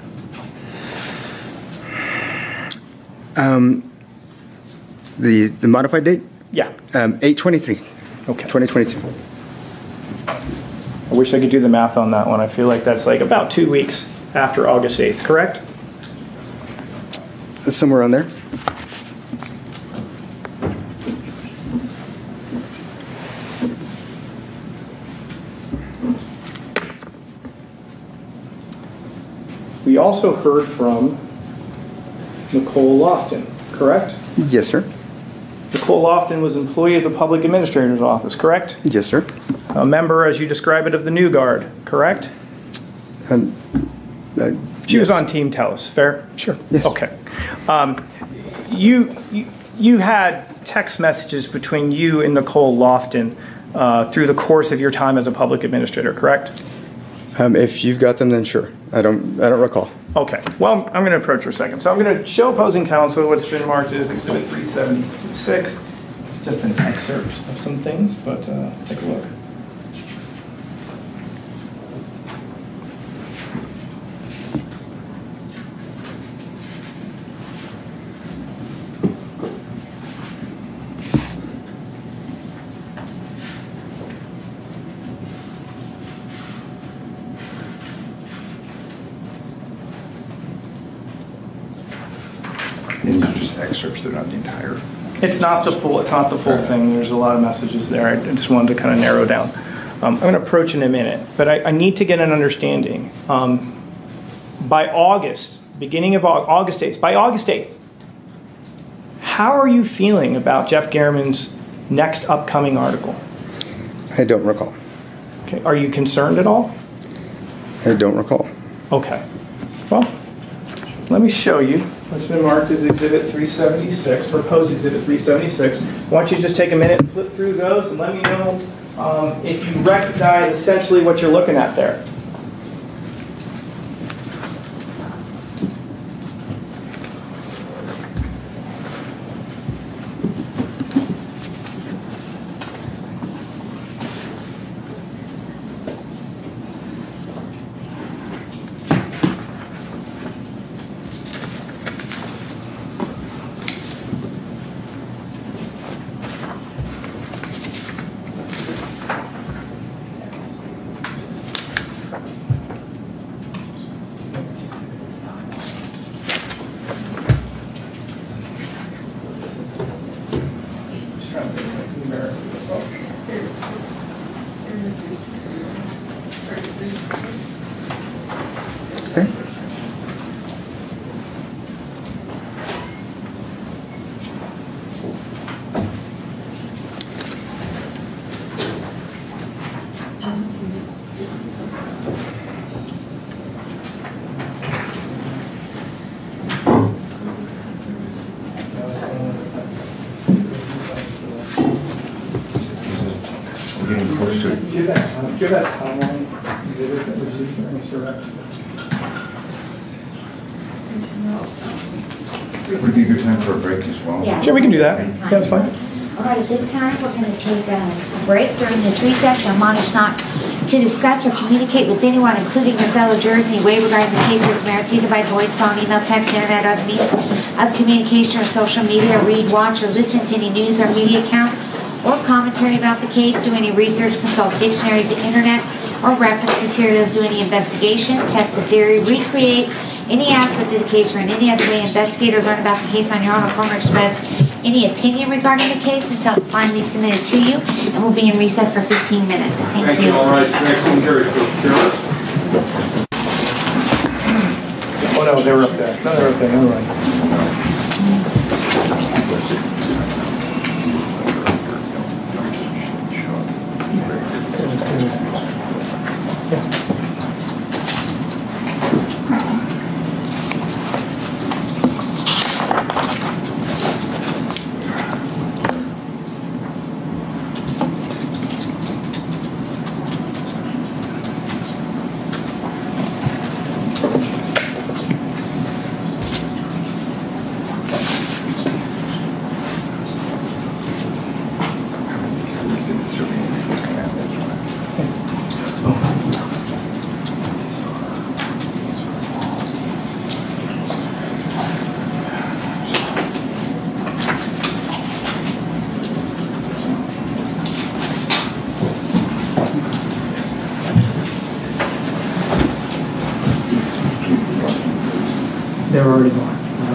The modified date? Yeah. 8/23. Okay. 2022. I wish I could do the math on that one. I feel like that's like about 2 weeks after August 8th, correct? Somewhere on there. We also heard from Nicole Lofton, correct? Yes, sir. Nicole Lofton was employee of the Public Administrator's Office, correct? Yes, sir. A member, as you describe it, of the New Guard, correct? She was on Team Tellis, fair? Sure, yes. Okay. You had text messages between you and Nicole Lofton through the course of your time as a public administrator, correct? If you've got them, then sure. I don't recall. Okay. Well, I'm going to approach for a second. So I'm going to show opposing counsel what's been marked as Exhibit 376. It's just an excerpt of some things, but take a look. excerpts, they're not the entire. It's not the full thing. There's a lot of messages there. I just wanted to kind of narrow down. I'm going to approach in a minute, but I need to get an understanding. By August, beginning of August 8th, by August 8th, how are you feeling about Jeff German's next upcoming article? I don't recall. Okay. Are you concerned at all? I don't recall. Okay. Well, let me show you what's been marked as Exhibit 376, proposed Exhibit 376. I want you to just take a minute and flip through those and let me know if you recognize essentially what you're looking at there. Okay. We're getting close to it. Do you have that timeline exhibit that was used during this direct? Would it be a good time for a break as well? Yeah. Sure, we can do that. Yeah, that's fine. All right, at this time, we're going to take a break during this recess. You're admonished not to discuss or communicate with anyone, including your fellow jurors, in any way regarding the case or its merits, either by voice, phone, email, text, internet, or other means of communication or social media, or read, watch, or listen to any news or media accounts or commentary about the case, do any research, consult dictionaries, the internet, or reference materials, do any investigation, test a theory, recreate any aspect of the case, or in any other way investigate or learn about the case on your own, or form or express any opinion regarding the case until it's finally submitted to you, and we'll be in recess for 15 minutes. Thank you. All right, next one, Jerry. Oh no, they were up there. No, they were up there. Never mind. They're already gone.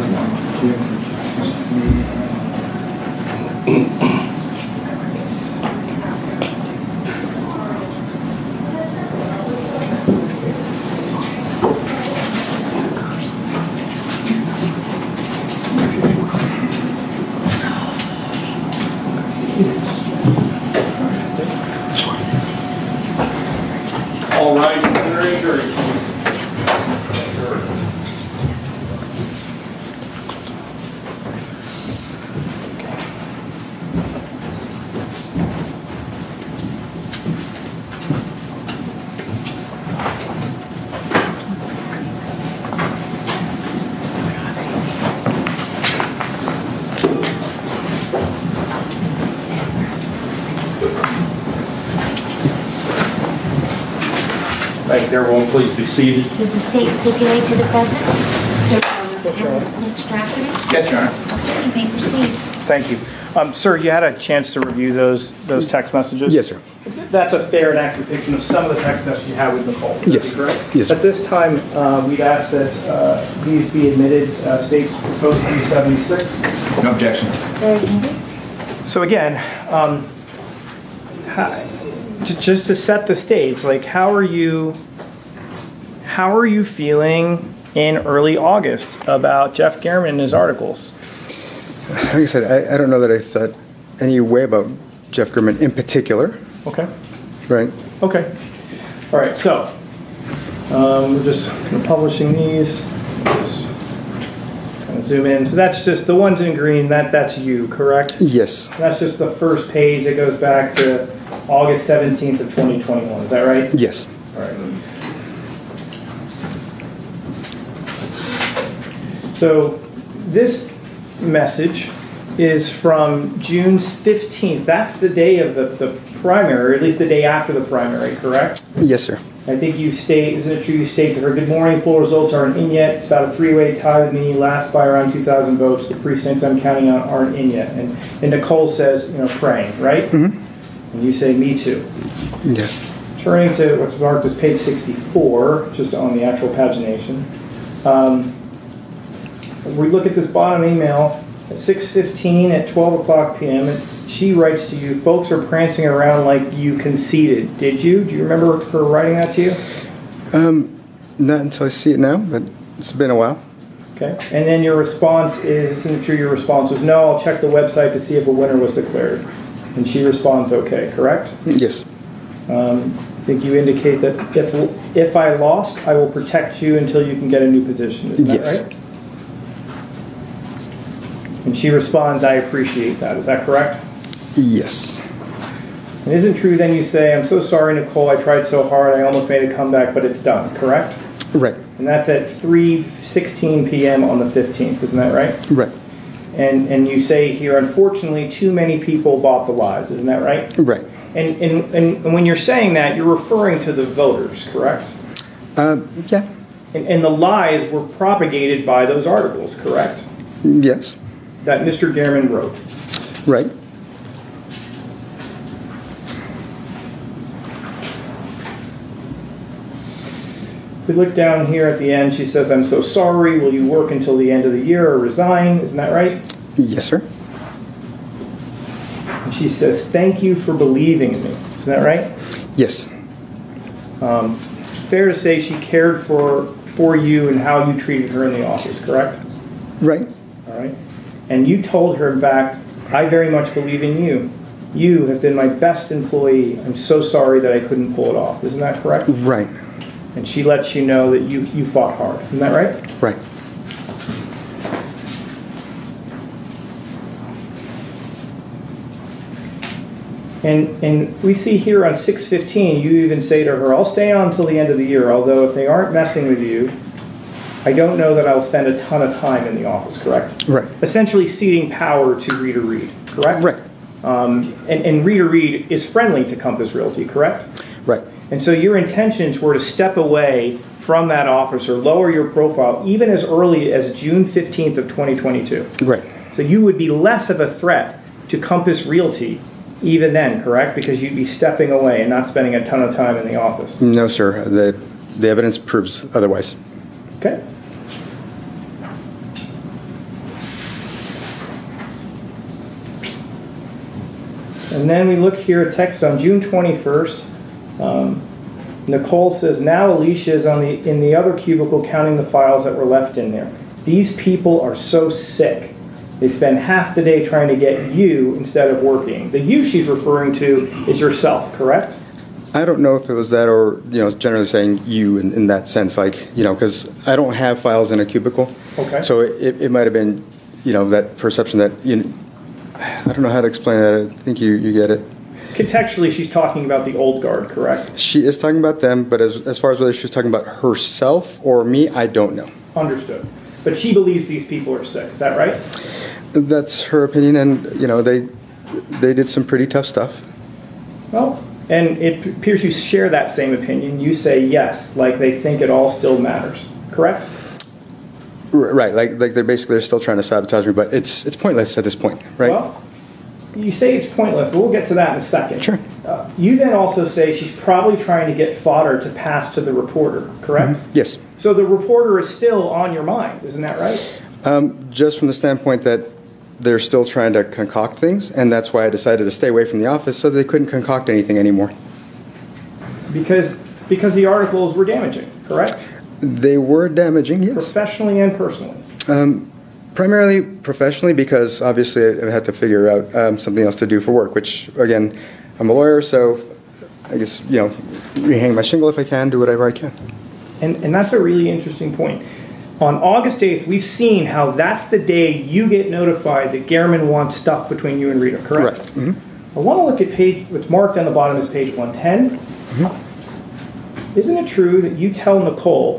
All right, Senator Jerry. Thank you. Everyone, please be seated. Does the state stipulate to the presence? Mr. Draftovich? Yes, Your Honor. Okay, you may proceed. Thank you. Sir, you had a chance to review those text messages? Yes, sir. That's a fair and accurate depiction of some of the text messages you had with Nicole. Is Yes. that correct? Yes, sir. At this time, we'd ask that these be admitted. States proposed 376. No objection. So again, just to set the stage, like how are you feeling in early August about Jeff German and his articles? Like I said, I don't know that I thought any way about Jeff German in particular. Okay. Right. Okay. All right. So we're just publishing these. Just kind of zoom in. So that's just the ones in green. That's you, correct? Yes. That's just the first page that goes back to August 17th of 2021. Is that right? Yes. All right. So this message is from June 15th. That's the day of the primary, or at least the day after the primary, correct? Yes, sir. I think you state, isn't it true, you state to her, good morning, full results aren't in yet. It's about a three-way tie with me, last by around 2,000 votes. The precincts I'm counting on aren't in yet. And Nicole says, praying, right? Mm-hmm. And you say, me too. Yes. Turning to what's marked as page 64, just on the actual pagination. We look at this bottom email at 6:15 at 12 o'clock p.m. She writes to you, folks are prancing around like you conceded. Did you? Do you remember her writing that to you? Not until I see it now, but it's been a while. Okay. And then your response is, isn't it true your response was, no, I'll check the website to see if a winner was declared. And she responds, okay, correct? Yes. I think you indicate that if I lost, I will protect you until you can get a new position. Isn't that Yes. right? And she responds, I appreciate that. Is that correct? Yes. And isn't true then you say, I'm so sorry, Nicole, I tried so hard, I almost made a comeback, but it's done, correct? Right. And that's at 3:16 p.m. on the 15th, isn't that right? Right. And you say here, unfortunately, too many people bought the lies, isn't that right? Right. And when you're saying that, you're referring to the voters, correct? Yeah. And the lies were propagated by those articles, correct? Yes. That Mr. German wrote. Right. We look down here at the end, she says, I'm so sorry, will you work until the end of the year or resign? Isn't that right? Yes, sir. And she says, thank you for believing in me. Isn't that right? Yes. Fair to say she cared for you and how you treated her in the office, correct? Right. All right. And you told her, in fact, I very much believe in you. You have been my best employee. I'm so sorry that I couldn't pull it off. Isn't that correct? Right. And she lets you know that you fought hard. Isn't that right? Right. And we see here on 6:15, you even say to her, I'll stay on until the end of the year, although if they aren't messing with you, I don't know that I'll spend a ton of time in the office, correct? Right. Essentially ceding power to Rita Reed, correct? Right. And Rita Reed is friendly to Compass Realty, correct? Right. And so your intentions were to step away from that office or lower your profile even as early as June 15th of 2022. Right. So you would be less of a threat to Compass Realty even then, correct? Because you'd be stepping away and not spending a ton of time in the office. No, sir. The evidence proves otherwise. Okay. And then we look here at text on June 21st. Nicole says, now Alicia is in the other cubicle counting the files that were left in there. These people are so sick. They spend half the day trying to get you instead of working. The you she's referring to is yourself, correct? I don't know if it was that or, generally saying you in that sense, because I don't have files in a cubicle. Okay. So it might have been, that perception that, I don't know how to explain that. I think you get it. Contextually, she's talking about the old guard, correct? She is talking about them, but as far as whether she's talking about herself or me, I don't know. Understood. But she believes these people are sick. Is that right? That's her opinion, and they did some pretty tough stuff. Well, and it appears you share that same opinion. You say yes, like they think it all still matters. Correct? Right, like they're still trying to sabotage me, but it's pointless at this point, right? Well, you say it's pointless, but we'll get to that in a second. Sure. You then also say she's probably trying to get fodder to pass to the reporter, correct? Yes. So the reporter is still on your mind, isn't that right? Just from the standpoint that they're still trying to concoct things, and that's why I decided to stay away from the office so they couldn't concoct anything anymore. Because the articles were damaging, correct? They were damaging, yes. Professionally and personally. Primarily professionally, because obviously I had to figure out something else to do for work, which, again, I'm a lawyer, so I guess, rehang my shingle if I can, do whatever I can. And that's a really interesting point. On August 8th, we've seen how that's the day you get notified that Gehrman wants stuff between you and Rita, correct? Correct. Mm-hmm. I want to look at what's marked on the bottom is page 110. Mm-hmm. Isn't it true that you tell Nicole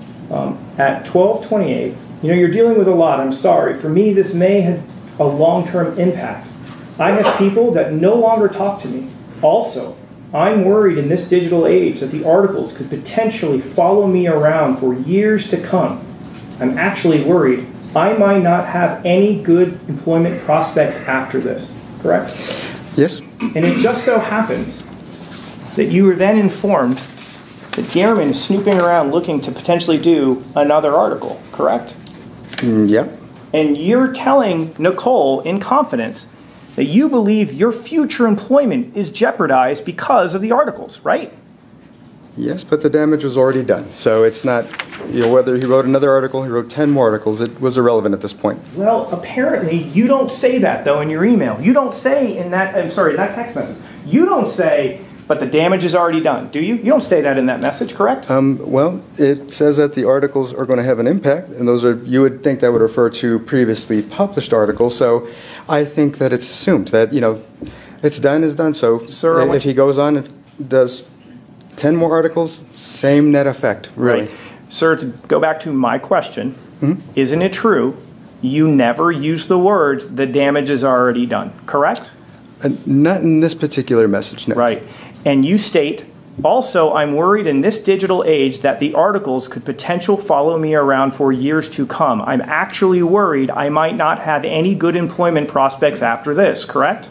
at 12:28, you're dealing with a lot, I'm sorry. For me, this may have a long-term impact. I have people that no longer talk to me. Also, I'm worried in this digital age that the articles could potentially follow me around for years to come. I'm actually worried I might not have any good employment prospects after this, correct? Yes. And it just so happens that you were then informed that Gehrman is snooping around looking to potentially do another article, correct? Yeah. And you're telling Nicole in confidence that you believe your future employment is jeopardized because of the articles, right? Yes, but the damage was already done. So it's not, whether he wrote another article, he wrote 10 more articles, it was irrelevant at this point. Well, apparently you don't say that, though, in your email. You don't say in that text message. You don't say, but the damage is already done, do you? You don't say that in that message, correct? Well, it says that the articles are going to have an impact, and you would think that would refer to previously published articles. So I think that it's assumed that, it's done is done. So Sir, if he goes on and does 10 more articles, same net effect, really. Right. Sir, to go back to my question, Mm-hmm. Isn't it true you never use the words, the damage is already done, correct? Not in this particular message, no. Right. And you state, also, I'm worried in this digital age that the articles could potentially follow me around for years to come. I'm actually worried I might not have any good employment prospects after this, correct?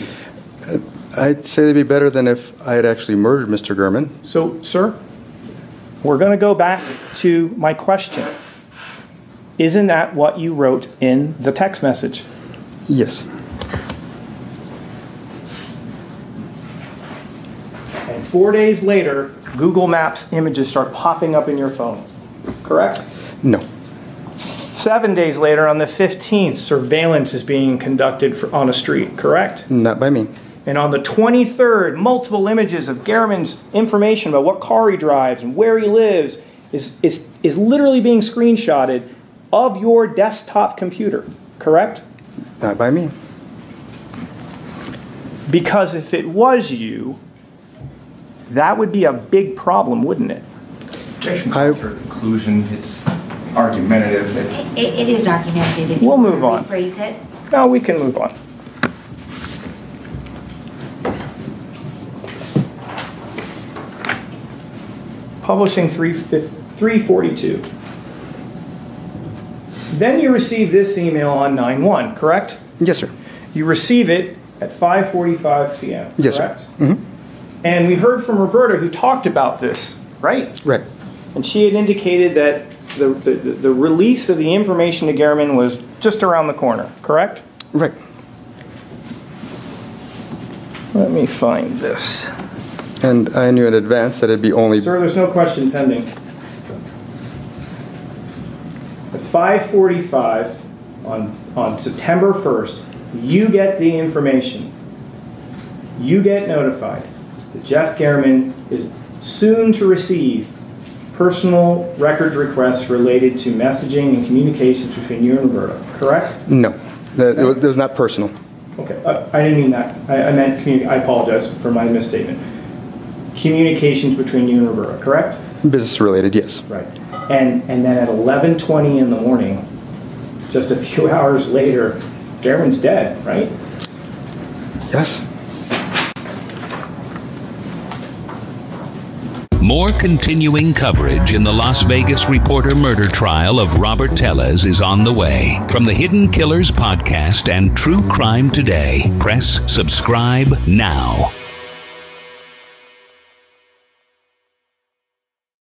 I'd say they'd be better than if I had actually murdered Mr. Gehrman. So, sir, we're going to go back to my question. Isn't that what you wrote in the text message? Yes. And 4 days later, Google Maps images start popping up in your phone, correct? No. 7 days later, on the 15th, surveillance is being conducted on a street, correct? Not by me. And on the 23rd, multiple images of Gehrman's information about what car he drives and where he lives is literally being screenshotted of your desktop computer, correct? Not by me. Because if it was you, that would be a big problem, wouldn't it? Objection for conclusion. It's argumentative. It is argumentative. If We'll you move on. rephrase it. No, we can move on. Publishing 342. Then you receive this email on 9/1, correct? Yes, sir. You receive it at 5:45 p.m., Yes, correct? sir. Mm-hmm. And we heard from Roberta, who talked about this, right? Right. And she had indicated that the release of the information to Gehrman was just around the corner, correct? Right. Let me find this. And I knew in advance that it'd be only... Sir, there's no question pending. At 5:45 on September 1st, you get the information. You get notified that Jeff Gehrman is soon to receive personal records requests related to messaging and communications between you and Roberta, correct? No. It was not personal. Okay, I didn't mean that. I meant, I apologize for my misstatement. Communications between you and Roberta, correct? Business related, yes. Right. And then at 11:20 in the morning, just a few hours later, Gehrman's dead, right? Yes. More continuing coverage in the Las Vegas Reporter murder trial of Robert Tellez is on the way. From the Hidden Killers podcast and True Crime Today, press subscribe now.